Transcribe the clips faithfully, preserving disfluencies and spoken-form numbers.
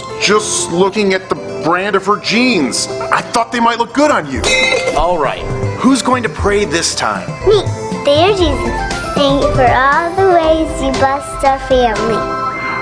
just looking at the brand of her jeans. I thought they might look good on you. All right, who's going to pray this time? Me, dear Jesus, thank you for all the ways you blessed our family.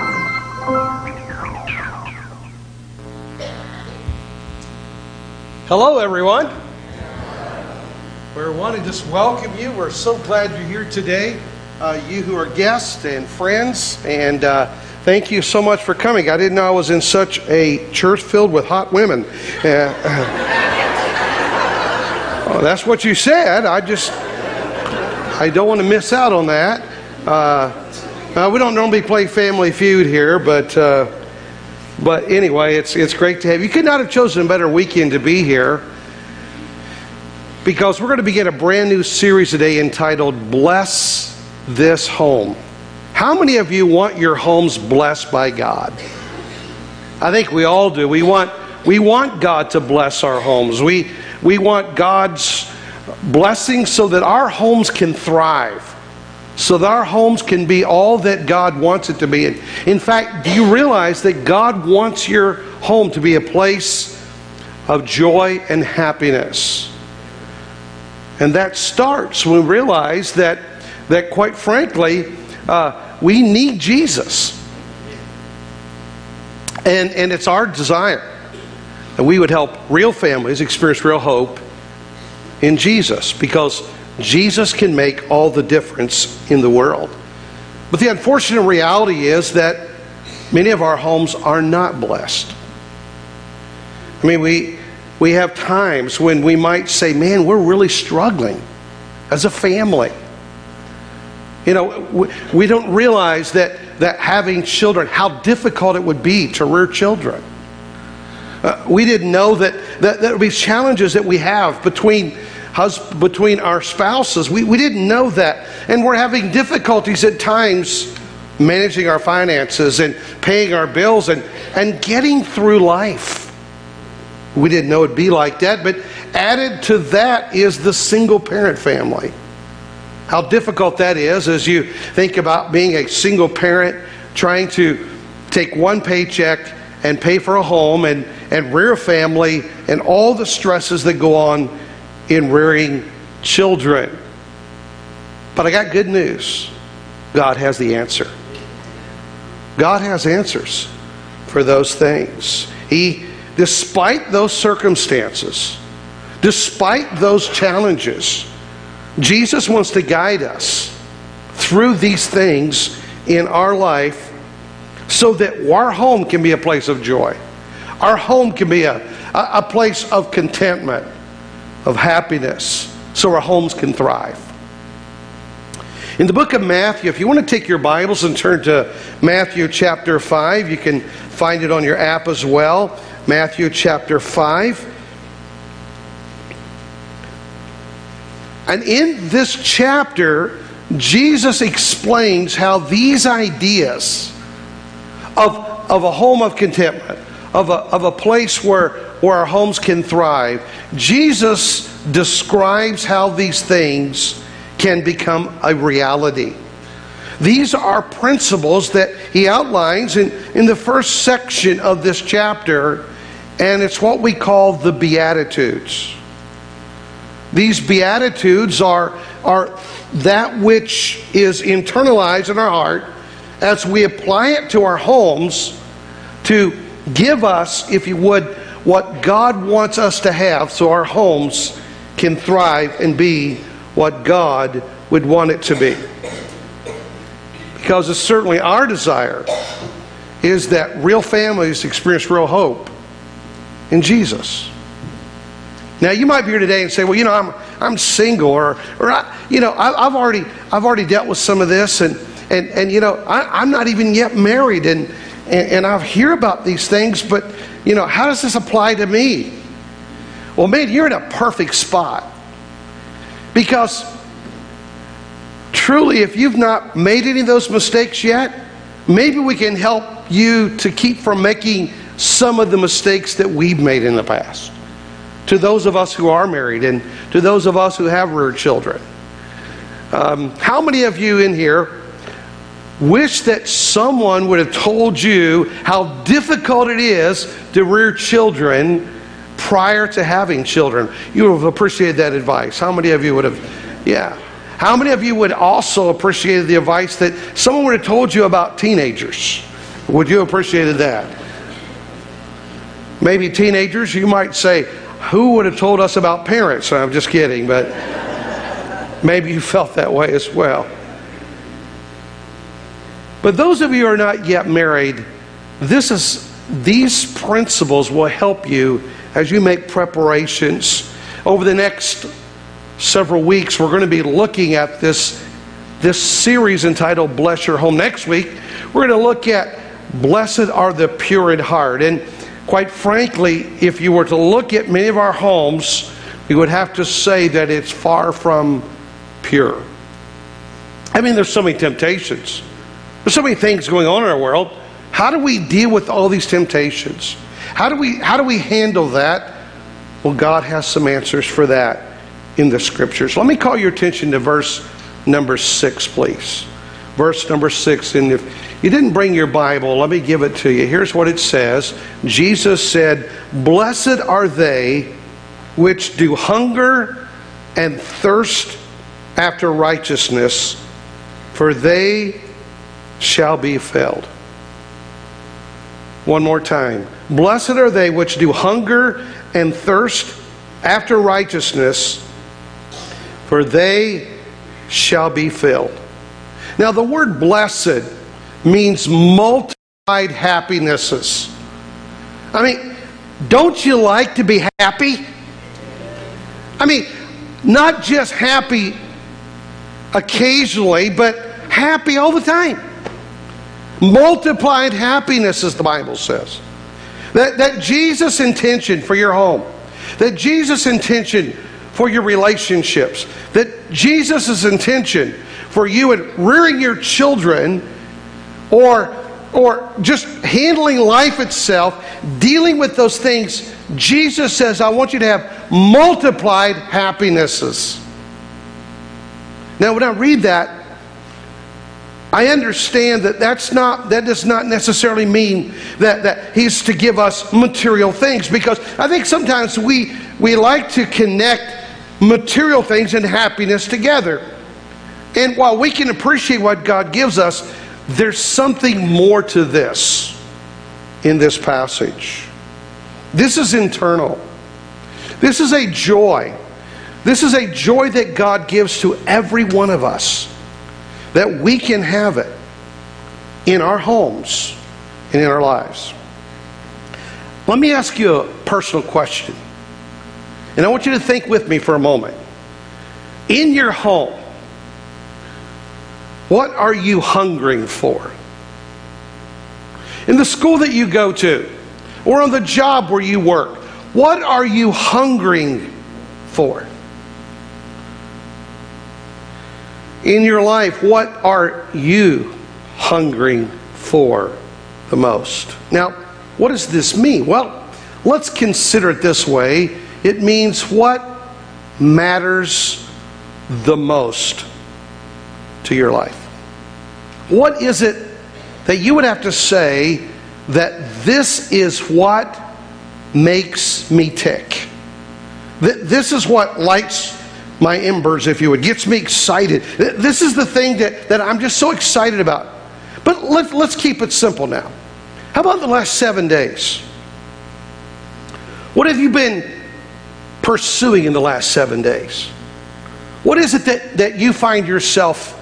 Hello, everyone. We want to just welcome you. We're so glad you're here today. Uh, you who are guests and friends, and uh, thank you so much for coming. I didn't know I was in such a church filled with hot women. Uh, oh, that's what you said. I just, I don't want to miss out on that. Uh, uh, we don't normally play Family Feud here, but uh, but anyway, it's it's great to have you. You could not have chosen a better weekend to be here, because we're going to begin a brand new series today entitled Bless This Home. How many of you want your homes blessed by God? I think we all do. We want we want God to bless our homes. We we want God's blessing so that our homes can thrive, so that our homes can be all that God wants it to be. And in fact, do you realize that God wants your home to be a place of joy and happiness? And that starts when we realize that, that quite frankly, uh, we need Jesus. And, and it's our desire that we would help real families experience real hope in Jesus, because Jesus can make all the difference in the world. But the unfortunate reality is that many of our homes are not blessed. I mean, we... We have times when we might say, man, we're really struggling as a family. You know, we, we don't realize that, that having children, how difficult it would be to rear children. Uh, we didn't know that, that there would be challenges that we have between, hus- between our spouses. We, we didn't know that. And we're having difficulties at times managing our finances and paying our bills and, and getting through life. We didn't know it'd be like that, but added to that is the single parent family. How difficult that is as you think about being a single parent, trying to take one paycheck and pay for a home and, and rear a family, and all the stresses that go on in rearing children. But I got good news. God has the answer. God has answers for those things. He Despite those circumstances, despite those challenges, Jesus wants to guide us through these things in our life so that our home can be a place of joy. Our home can be a, a place of contentment, of happiness, so our homes can thrive. In the book of Matthew, if you want to take your Bibles and turn to Matthew chapter five, you can find it on your app as well. Matthew chapter five. And in this chapter, Jesus explains how these ideas of, of a home of contentment, of a, of a place where, where our homes can thrive, Jesus describes how these things can become a reality. These are principles that he outlines in, in the first section of this chapter, and it's what we call the Beatitudes. These Beatitudes are, are that which is internalized in our heart as we apply it to our homes to give us, if you would, what God wants us to have so our homes can thrive and be what God would want it to be. Because it's certainly our desire is that real families experience real hope in Jesus. Now you might be here today and say, well, you know, I'm I'm single, or or I, you know, I, I've already I've already dealt with some of this, and and and you know, I, I'm not even yet married, and, and and I hear about these things, but you know, how does this apply to me? Well, man, you're in a perfect spot, because truly, if you've not made any of those mistakes yet, maybe we can help you to keep from making some of the mistakes that we've made in the past. To those of us who are married and to those of us who have reared children. Um, how many of you in here wish that someone would have told you how difficult it is to rear children prior to having children? You would have appreciated that advice. How many of you would have, yeah. How many of you would also appreciate the advice that someone would have told you about teenagers? Would you have appreciated that? Maybe teenagers, you might say, who would have told us about parents? I'm just kidding, but maybe you felt that way as well. But those of you who are not yet married, this is, these principles will help you as you make preparations. Over the next several weeks, we're going to be looking at this, this series entitled Bless Your Home. Next week, we're going to look at Blessed Are the Pure in Heart. And quite frankly, if you were to look at many of our homes, you would have to say that it's far from pure. I mean, there's so many temptations. There's so many things going on in our world. How do we deal with all these temptations? How do we, how do we handle that? Well, God has some answers for that in the Scriptures. Let me call your attention to verse number six, please. Verse number six. And if you didn't bring your Bible, let me give it to you. Here's what it says. Jesus said, "Blessed are they which do hunger and thirst after righteousness, for they shall be filled." One more time. "Blessed are they which do hunger and thirst after righteousness, for they shall be filled." Now the word blessed means multiplied happinesses. I mean, don't you like to be happy? I mean, not just happy occasionally, but happy all the time. Multiplied happiness, as the Bible says. That, that Jesus' intention for your home, that Jesus' intention for your relationships, that Jesus' intention for you in rearing your children, or, or just handling life itself, dealing with those things, Jesus says, I want you to have multiplied happinesses. Now, when I read that, I understand that that's not, that does not necessarily mean that, that He's to give us material things, because I think sometimes we, we like to connect material things and happiness together. And while we can appreciate what God gives us, there's something more to this in this passage. This is internal. This is a joy. This is a joy that God gives to every one of us, that we can have it in our homes and in our lives. Let me ask you a personal question. And I want you to think with me for a moment. In your home, what are you hungering for? In the school that you go to, or on the job where you work, what are you hungering for? In your life, what are you hungering for the most? Now, what does this mean? Well, let's consider it this way. It means what matters the most to your life. What is it that you would have to say that this is what makes me tick? This is what lights my embers, if you would, gets me excited. This is the thing that, that I'm just so excited about. But let's, let's keep it simple now. How about the last seven days? What have you been pursuing in the last seven days? What is it that, that you find yourself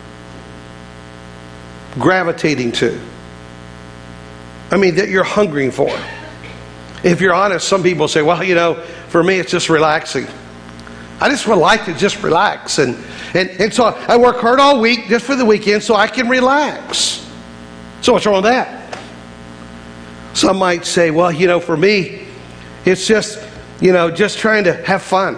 gravitating to? I mean, that you're hungering for. If you're honest, some people say, well, you know, for me it's just relaxing. I just would like to just relax. And, and, and so I work hard all week just for the weekend so I can relax. So what's wrong with that? Some might say, well, you know, for me, it's just, you know, just trying to have fun.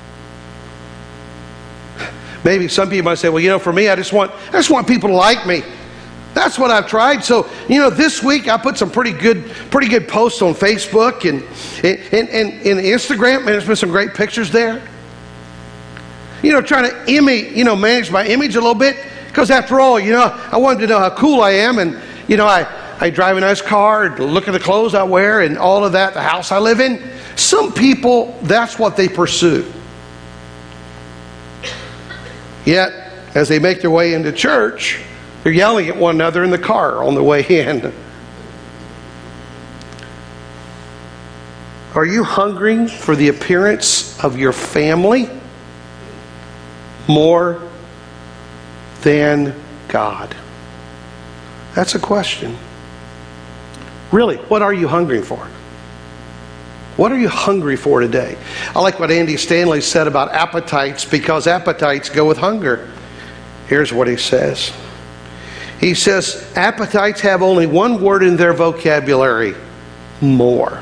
Maybe some people might say, well, you know, for me, I just want, I just want people to like me. That's what I've tried. So, you know, this week I put some pretty good, pretty good posts on Facebook and and, and, and Instagram. Man, there's been some great pictures there. You know, trying to image, you know, manage my image a little bit. Because after all, you know, I wanted to know how cool I am, and, you know, I, I drive a nice car, look at the clothes I wear, and all of that, the house I live in. Some people, that's what they pursue. Yet, as they make their way into church, they're yelling at one another in the car on the way in. Are you hungering for the appearance of your family more than God? That's a question. Really, what are you hungering for? What are you hungry for today? I like what Andy Stanley said about appetites, because appetites go with hunger. Here's what he says. He says, appetites have only one word in their vocabulary: more.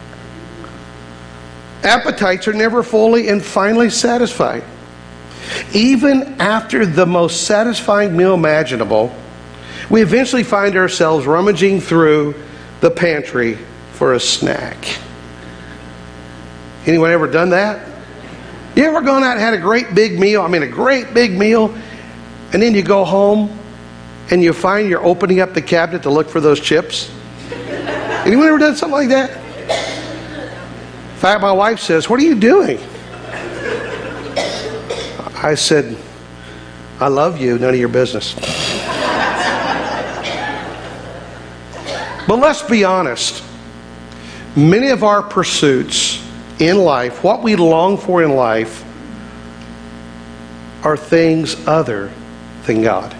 Appetites are never fully and finally satisfied. Even after the most satisfying meal imaginable, we eventually find ourselves rummaging through the pantry for a snack. Anyone ever done that? You ever gone out and had a great big meal? I mean, a great big meal, and then you go home and you find you're opening up the cabinet to look for those chips? Anyone ever done something like that? In fact, my wife says, "What are you doing?" I said, "I love you, none of your business." But let's be honest. Many of our pursuits in life, what we long for in life, are things other than God.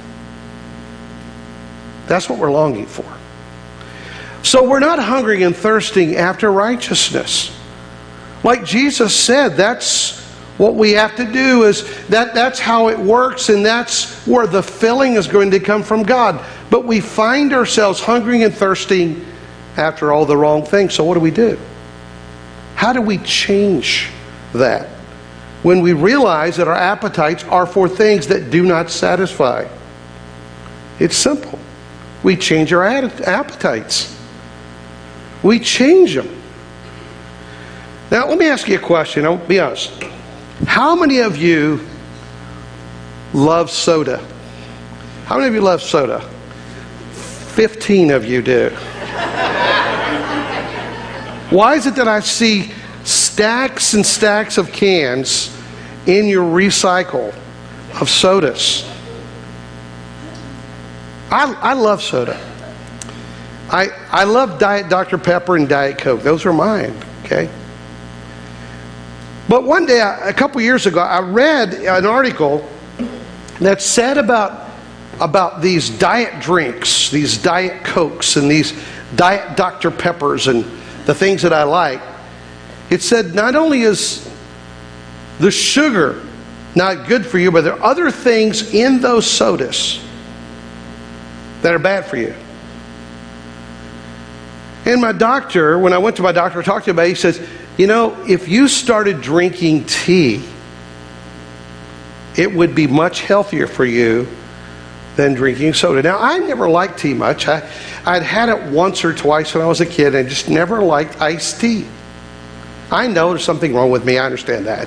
That's what we're longing for. So we're not hungering and thirsting after righteousness. Like Jesus said, that's what we have to do. Is that that's how it works, and that's where the filling is going to come from God. But we find ourselves hungering and thirsting after all the wrong things. So what do we do? How do we change that when we realize that our appetites are for things that do not satisfy? It's simple. We change our appetites. We change them. Now, let me ask you a question. I'll be honest. How many of you love soda? How many of you love soda? Fifteen of you do. Why is it that I see stacks and stacks of cans in your recycle of sodas? I, I love soda. I, I love Diet Doctor Pepper and Diet Coke. Those are mine, okay? But one day, a couple years ago, I read an article that said about, about these diet drinks, these Diet Cokes and these Diet Doctor Peppers and the things that I like. It said not only is the sugar not good for you, but there are other things in those sodas that are bad for you. And my doctor, when I went to my doctor to talk to him about it, he says, you know, if you started drinking tea, it would be much healthier for you than drinking soda. Now, I never liked tea much. I, I'd had it once or twice when I was a kid, and I just never liked iced tea. I know there's something wrong with me. I understand that.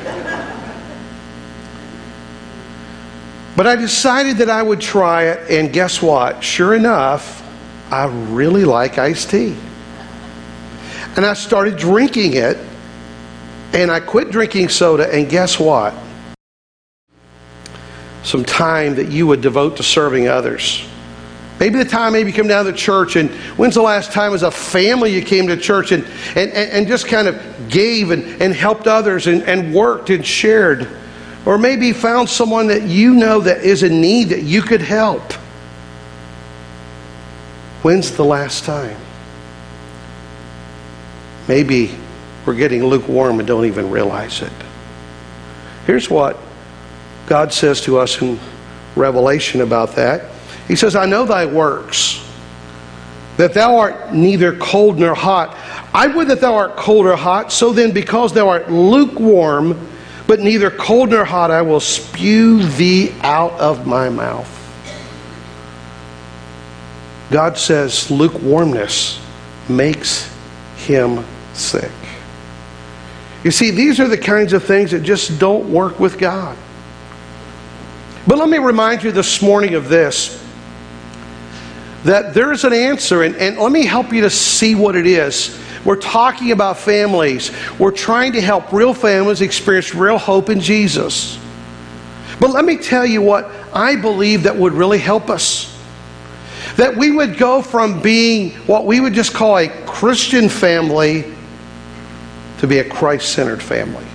But I decided that I would try it, and guess what? Sure enough, I really like iced tea. And I started drinking it, and I quit drinking soda, and guess what? Some time that you would devote to serving others. Maybe the time maybe you come down to church, and when's the last time as a family you came to church and, and, and just kind of gave and, and helped others and, and worked and shared? Or maybe found someone that you know that is in need that you could help. When's the last time? Maybe we're getting lukewarm and don't even realize it. Here's what God says to us in Revelation about that. He says, I know thy works, that thou art neither cold nor hot. I would that thou art cold or hot. So then, because thou art lukewarm, but neither cold nor hot, I will spew thee out of my mouth. God says lukewarmness makes him sick. You see, these are the kinds of things that just don't work with God. But let me remind you this morning of this, that there is an answer, and, and let me help you to see what it is. We're talking about families. We're trying to help real families experience real hope in Jesus. But let me tell you what I believe that would really help us. That we would go from being what we would just call a Christian family to be a Christ-centered family.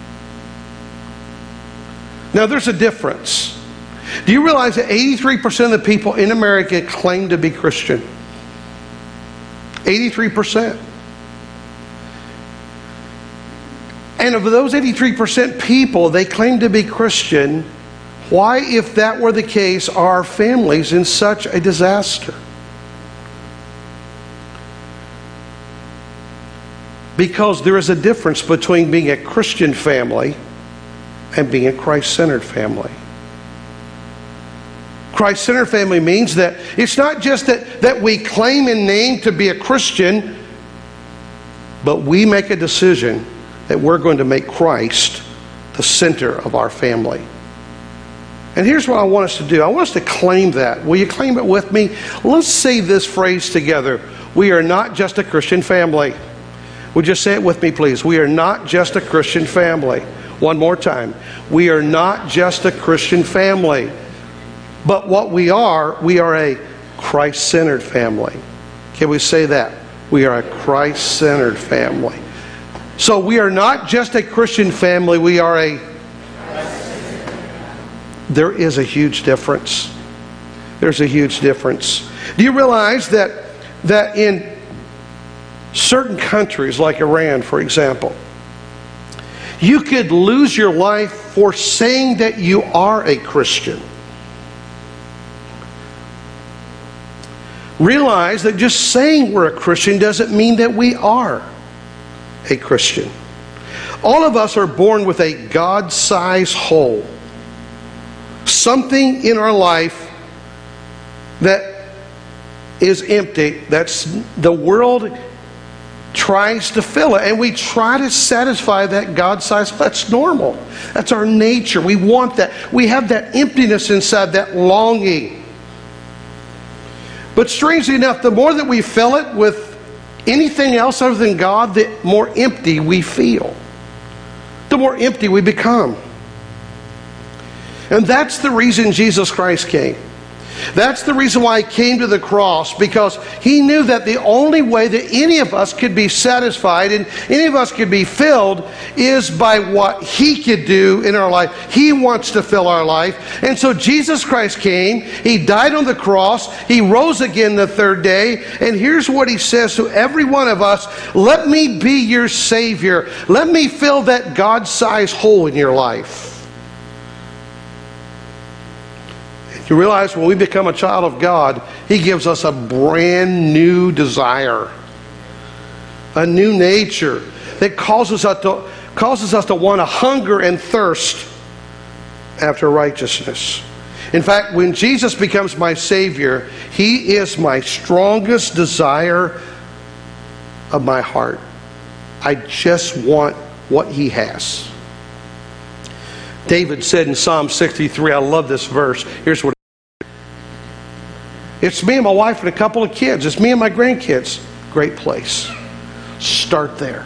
Now there's a difference. Do you realize that eighty-three percent of the people in America claim to be Christian? eighty-three percent. And of those eighty-three percent people, they claim to be Christian. Why, if that were the case, are our families in such a disaster? Because there is a difference between being a Christian family and being a Christ-centered family. Christ-centered family means that it's not just that, that we claim in name to be a Christian, but we make a decision that we're going to make Christ the center of our family. And here's what I want us to do. I want us to claim that. Will you claim it with me? Let's say this phrase together. We are not just a Christian family. Would you say it with me, please? We are not just a Christian family. One more time. We are not just a Christian family. But what we are, we are a Christ-centered family. Can we say that? We are a Christ-centered family. So we are not just a Christian family, we are a... There is a huge difference. There's a huge difference. Do you realize that, that in certain countries, like Iran, for example, you could lose your life for saying that you are a Christian? Realize that just saying we're a Christian doesn't mean that we are a Christian. All of us are born with a God-sized hole. Something in our life that is empty, that's the world tries to fill it, and we try to satisfy that God-sized. That's normal. That's our nature. We want that. We have that emptiness inside, that longing. But strangely enough, the more that we fill it with anything else other than God, the more empty we feel. The more empty we become. And that's the reason Jesus Christ came. That's the reason why He came to the cross, because He knew that the only way that any of us could be satisfied and any of us could be filled is by what He could do in our life. He wants to fill our life. And so Jesus Christ came. He died on the cross. He rose again the third day. And here's what He says to every one of us: let me be your Savior. Let me fill that God-sized hole in your life. You realize when we become a child of God, He gives us a brand new desire, a new nature that causes us to, causes us to want to hunger and thirst after righteousness. In fact, when Jesus becomes my Savior, He is my strongest desire of my heart. I just want what He has. David said in Psalm sixty-three, I love this verse. Here's what: it's me and my wife and a couple of kids. It's me and my grandkids. Great place. Start there.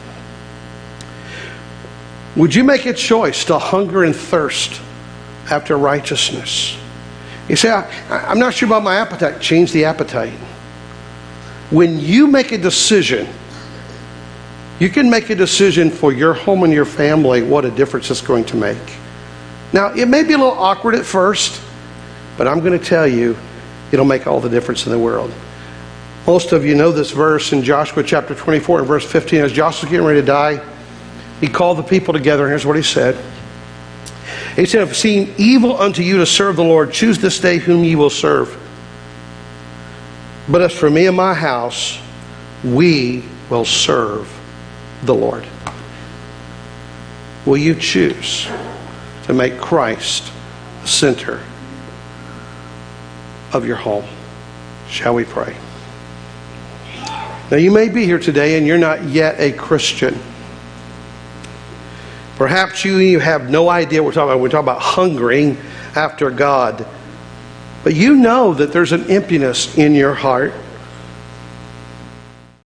Would you make a choice to hunger and thirst after righteousness? You say, I, I'm not sure about my appetite. Change the appetite. When you make a decision, you can make a decision for your home and your family, what a difference it's going to make. Now, it may be a little awkward at first, but I'm going to tell you, it'll make all the difference in the world. Most of you know this verse in Joshua chapter twenty-four and verse fifteen. As Joshua was getting ready to die, he called the people together, and here's what he said. He said, if it seem evil unto you to serve the Lord, choose this day whom ye will serve. But as for me and my house, we will serve the Lord. Will you choose to make Christ the center of your home? Shall we pray? Now, you may be here today and you're not yet a Christian. Perhaps you, you have no idea what we're talking about. We're talking about hungering after God, but you know that there's an emptiness in your heart.